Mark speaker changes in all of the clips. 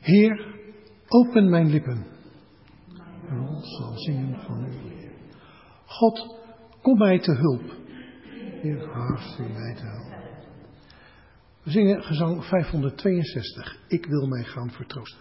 Speaker 1: Heer, open mijn lippen. En ons zal zingen van uw eer. God, kom mij te hulp. Heer, haast u mij te helpen. We zingen gezang 562. Ik wil mij gaan vertroosten.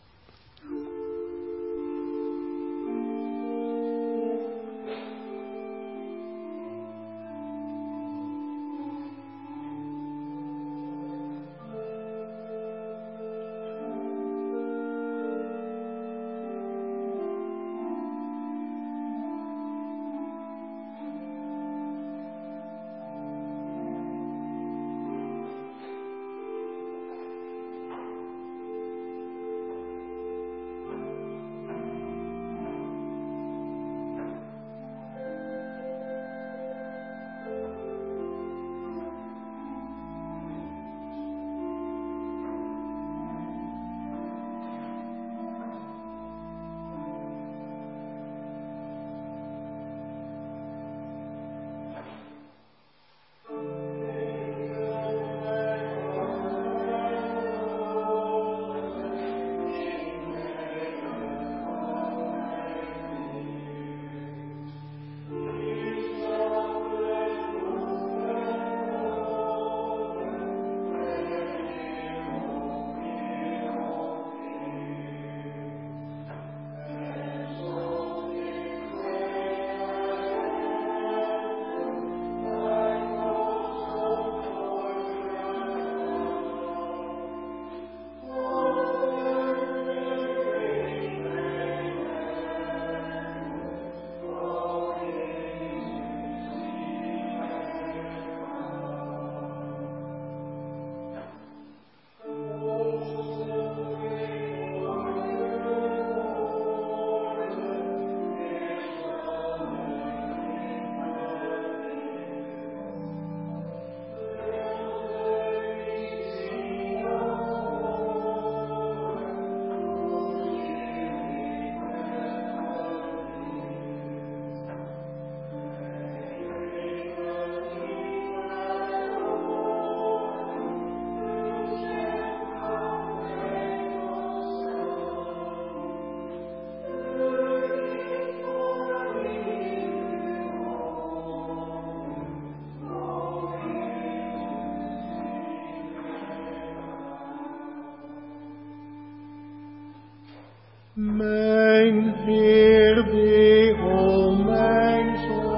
Speaker 1: Mijn Heer, die om mijn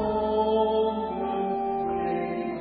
Speaker 1: zonden heen.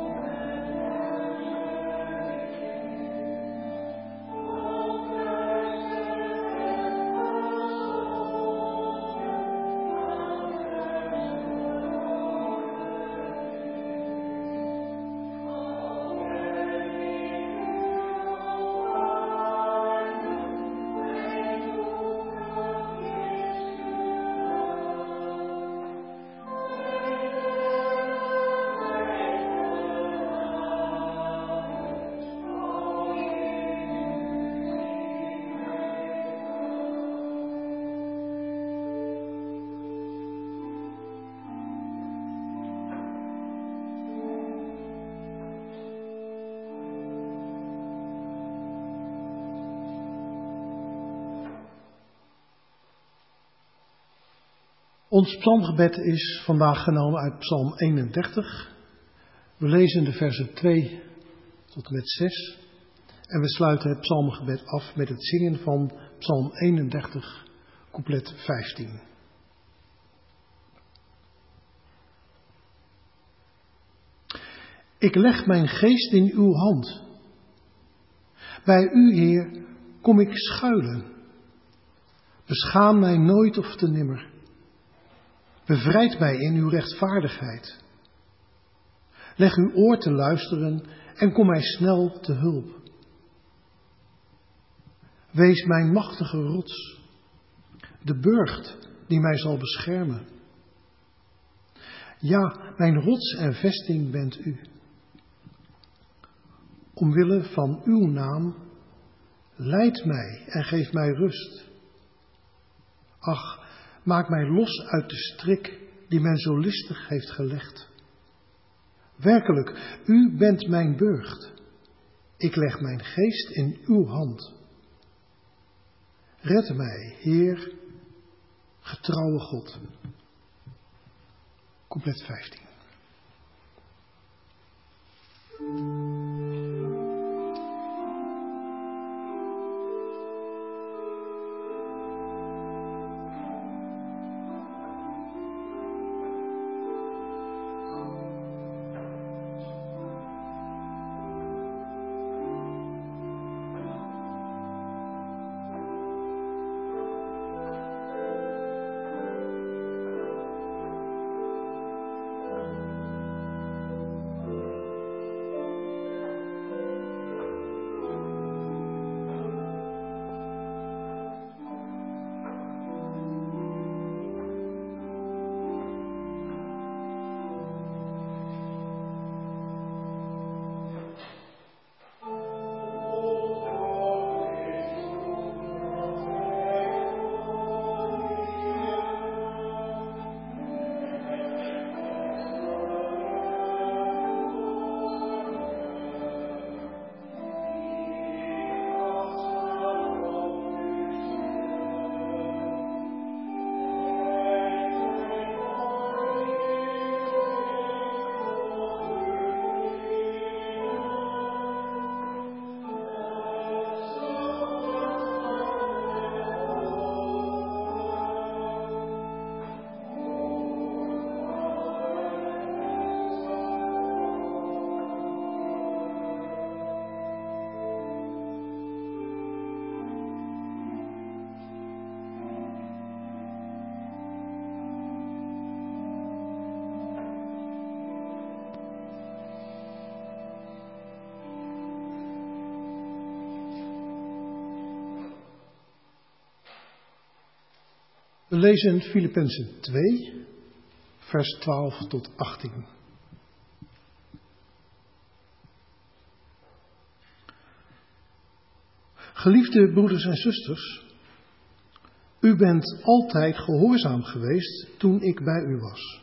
Speaker 1: Ons psalmgebed is vandaag genomen uit Psalm 31. We lezen de versen 2 tot en met 6. En we sluiten het psalmgebed af met het zingen van Psalm 31, couplet 15. Ik leg mijn geest in uw hand. Bij u, Heer, kom ik schuilen. Beschaam mij nooit of te nimmer. Bevrijd mij in uw rechtvaardigheid. Leg uw oor te luisteren en kom mij snel te hulp. Wees mijn machtige rots, de burcht die mij zal beschermen. Ja, mijn rots en vesting bent u. Omwille van uw naam, leid mij en geef mij rust. Ach, maak mij los uit de strik die men zo listig heeft gelegd. Werkelijk, u bent mijn burcht. Ik leg mijn geest in uw hand. Red mij, Heer, getrouwe God. Couplet 15. We lezen Filippenzen 2, vers 12 tot 18. Geliefde broeders en zusters, u bent altijd gehoorzaam geweest toen ik bij u was.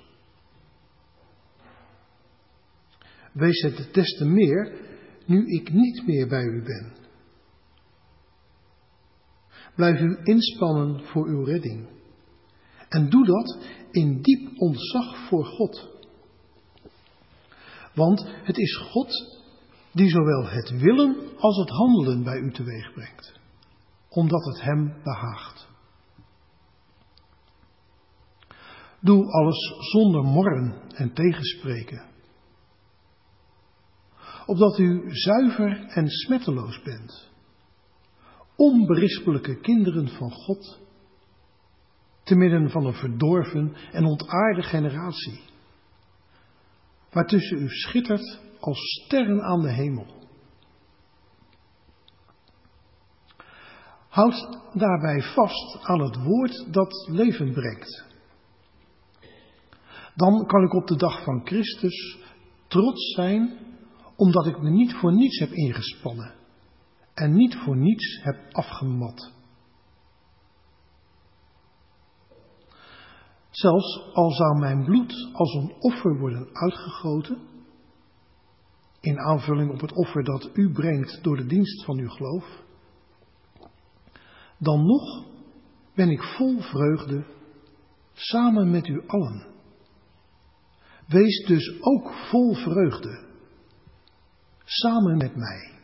Speaker 1: Wees het des te meer nu ik niet meer bij u ben. Blijf u inspannen voor uw redding. En doe dat in diep ontzag voor God. Want het is God die zowel het willen als het handelen bij u teweeg brengt, omdat het hem behaagt. Doe alles zonder morren en tegenspreken, opdat u zuiver en smetteloos bent, onberispelijke kinderen van God, te midden van een verdorven en ontaarde generatie, waartussen u schittert als sterren aan de hemel. Houd daarbij vast aan het woord dat leven brengt. Dan kan ik op de dag van Christus trots zijn, omdat ik me niet voor niets heb ingespannen en niet voor niets heb afgemat. Zelfs al zou mijn bloed als een offer worden uitgegoten, in aanvulling op het offer dat u brengt door de dienst van uw geloof, dan nog ben ik vol vreugde samen met u allen. Wees dus ook vol vreugde samen met mij.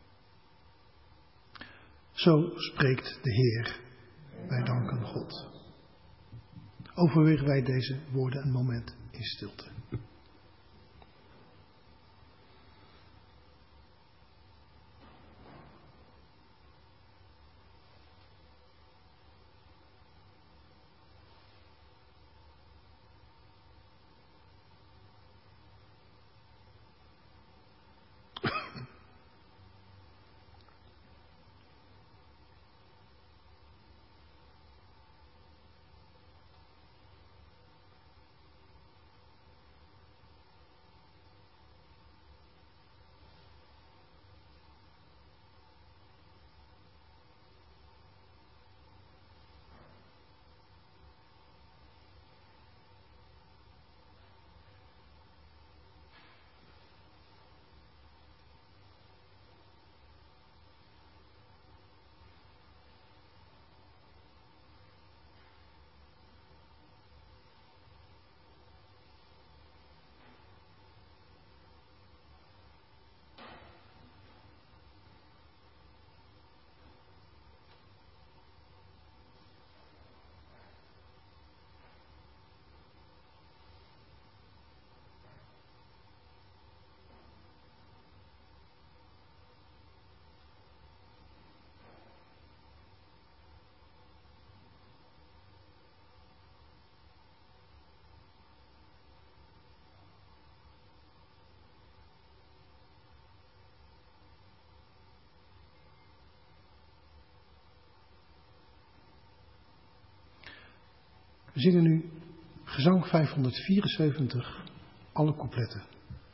Speaker 1: Zo spreekt de Heer. Wij danken God. Overwegen wij deze woorden een moment in stilte. We zingen nu gezang 574, alle coupletten.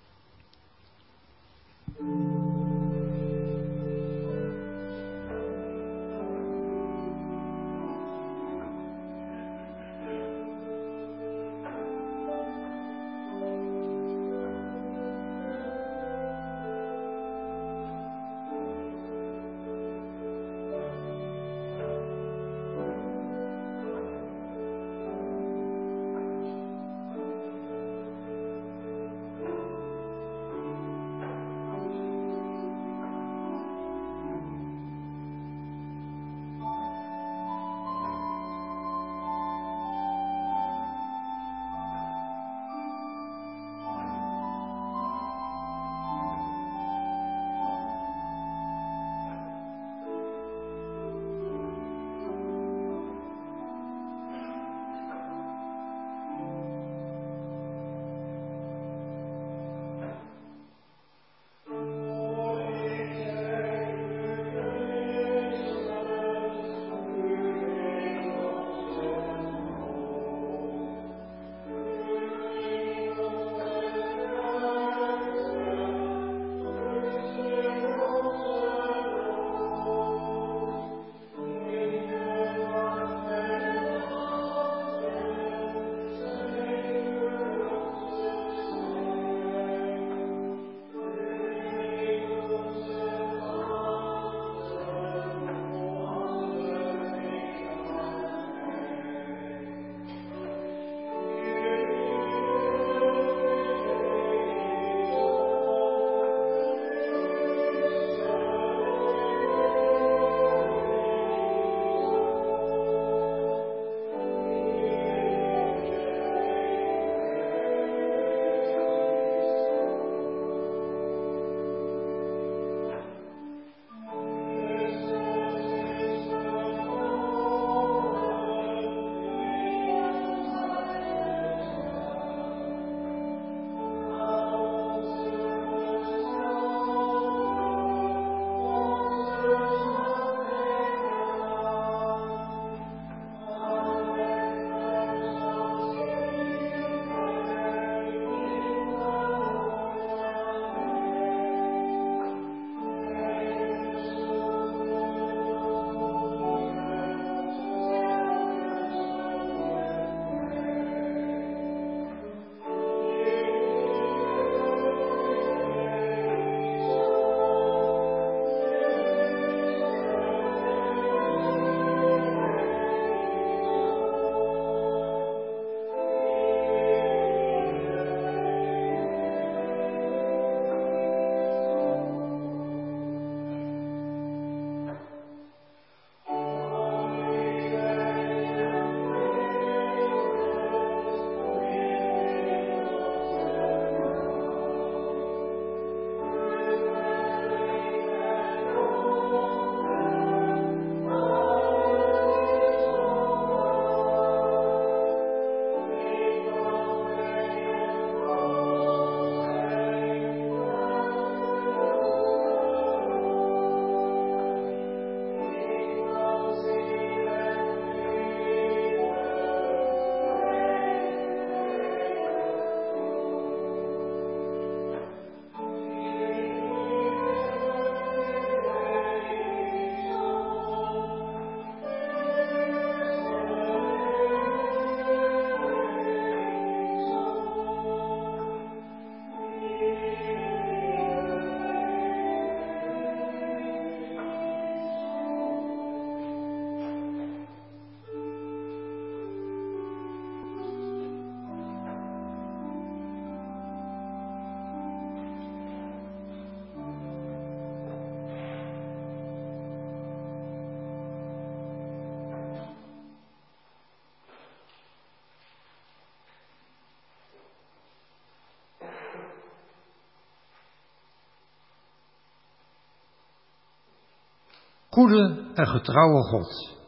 Speaker 2: Goede en getrouwe God,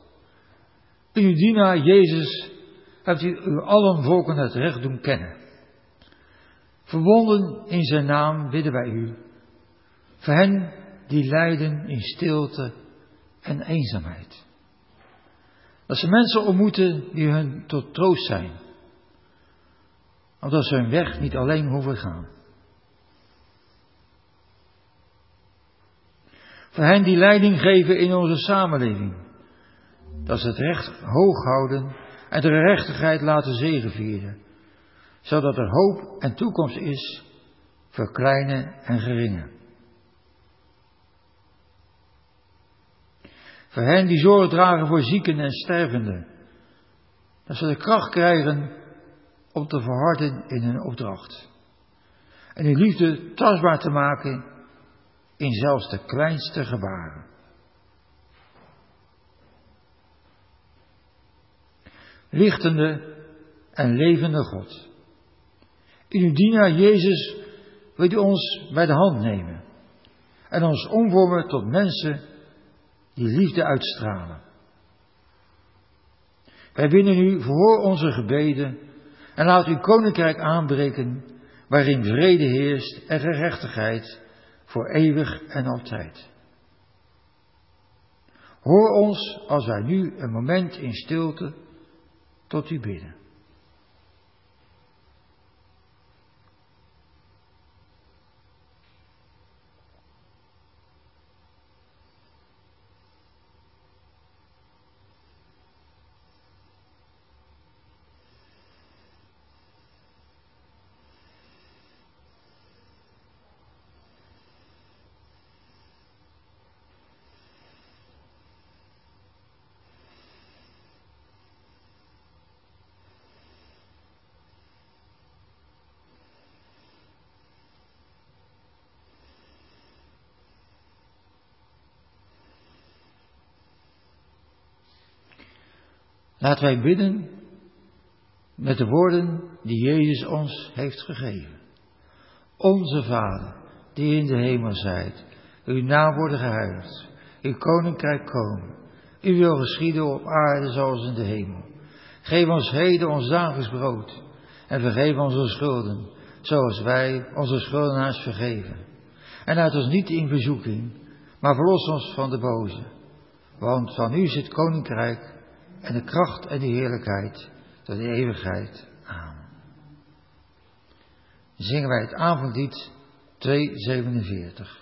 Speaker 2: in uw dienaar Jezus hebt u allen volken het recht doen kennen. Verbonden in zijn naam bidden wij u, voor hen die lijden in stilte en eenzaamheid. Dat ze mensen ontmoeten die hun tot troost zijn. Omdat ze hun weg niet alleen hoeven gaan. Voor hen die leiding geven in onze samenleving. Dat ze het recht hoog houden en de gerechtigheid laten zegevieren. Zodat er hoop en toekomst is voor kleine en geringe. Voor hen die zorg dragen voor zieken en stervenden. Dat ze de kracht krijgen om te verharden in hun opdracht. En die liefde tastbaar te maken in zelfs de kleinste gebaren. Lichtende en levende God. In uw dienaar Jezus wilt u ons bij de hand nemen. En ons omvormen tot mensen die liefde uitstralen. Wij bidden u, verhoor onze gebeden en laat uw koninkrijk aanbreken, waarin vrede heerst en gerechtigheid voor eeuwig en altijd. Hoor ons als wij nu een moment in stilte tot u bidden. Laten wij bidden met de woorden die Jezus ons heeft gegeven. Onze Vader, die in de hemel zijt, uw naam worden geheiligd, uw koninkrijk komen, uw wil geschieden op aarde zoals in de hemel. Geef ons heden ons dagelijks brood en vergeef onze schulden, zoals wij onze schuldenaars vergeven. En laat ons niet in verzoeking, maar verlos ons van de boze. Want van u is het koninkrijk en de kracht en de heerlijkheid tot de eeuwigheid. Amen. Dan zingen wij het avondlied 247.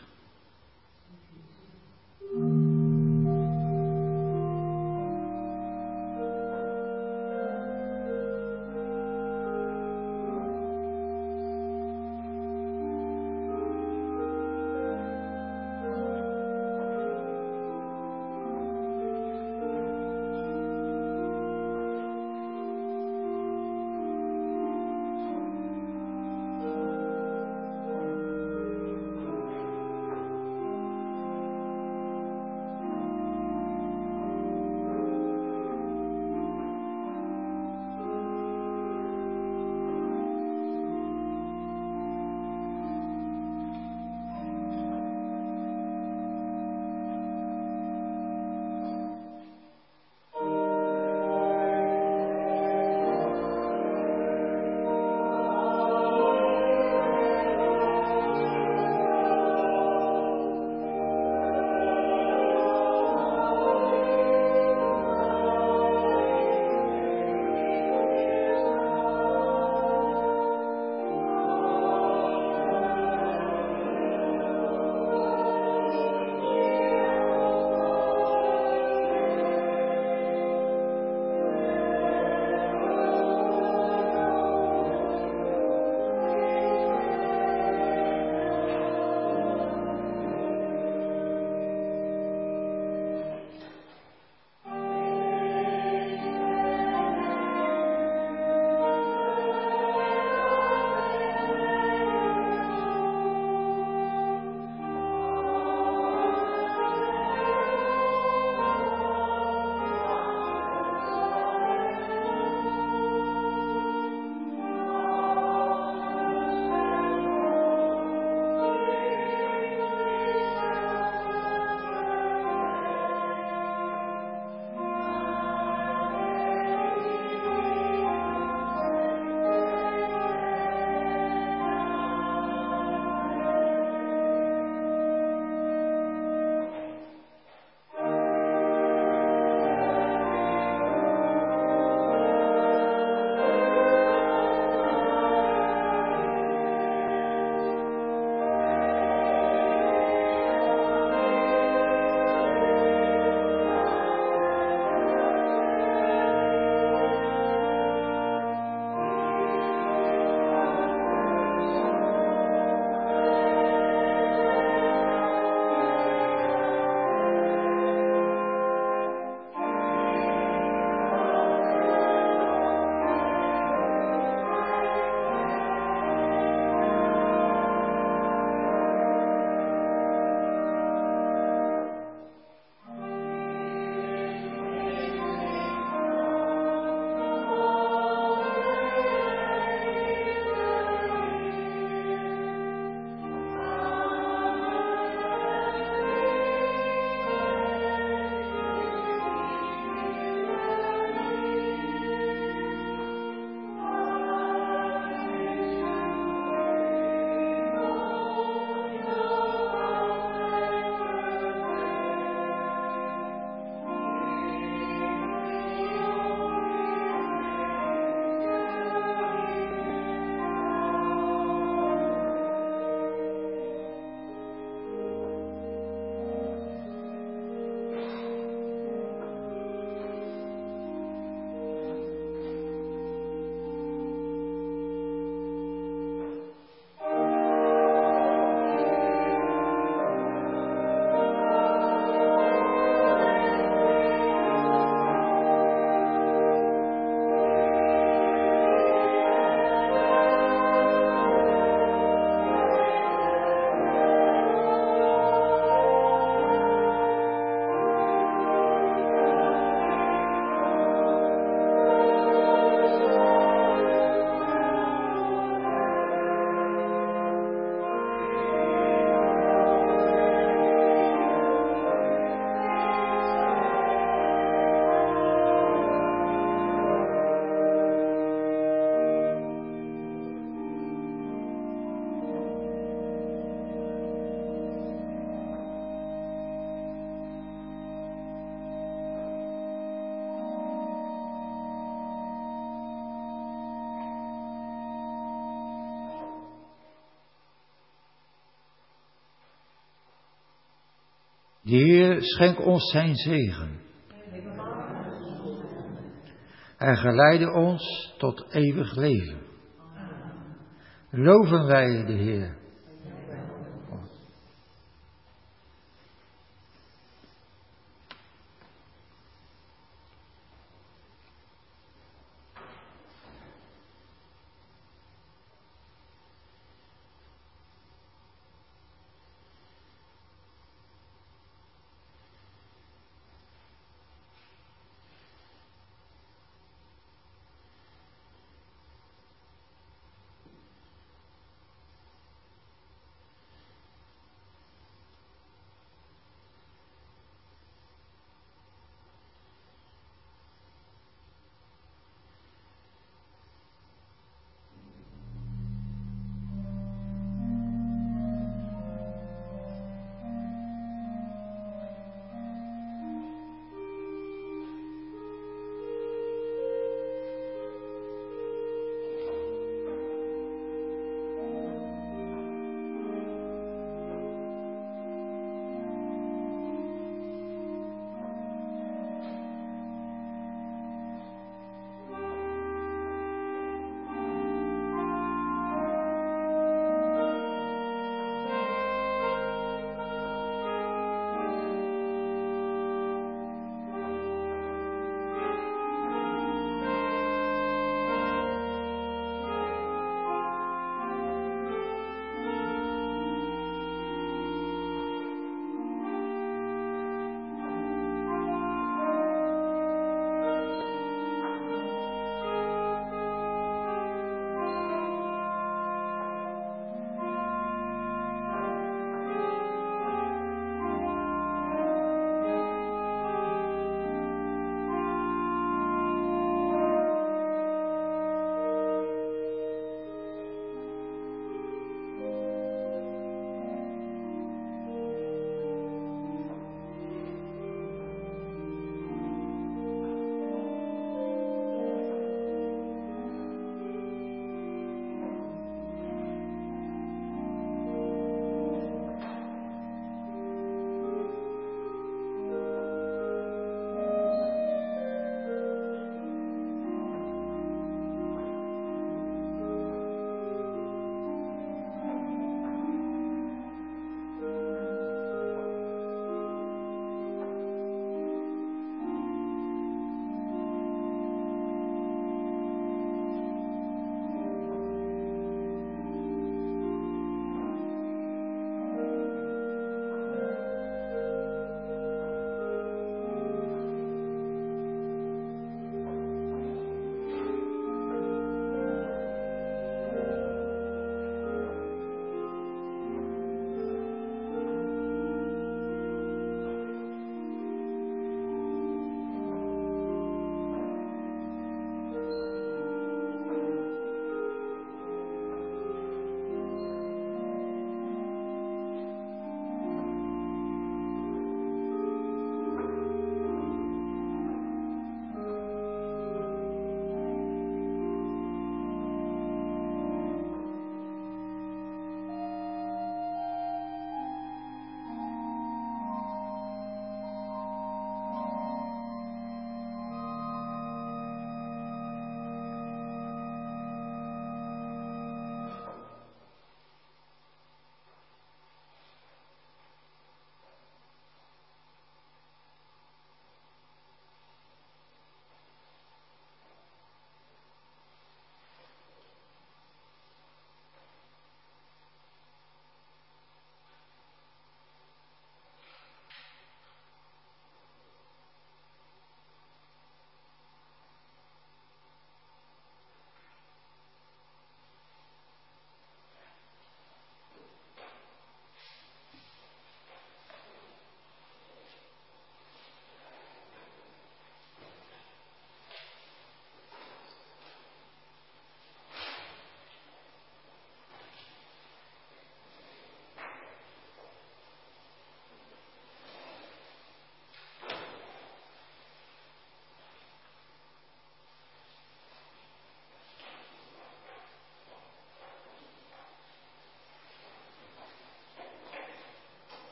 Speaker 2: De Heer schenk ons zijn zegen. Hij geleide ons tot eeuwig leven. Loven wij de Heer.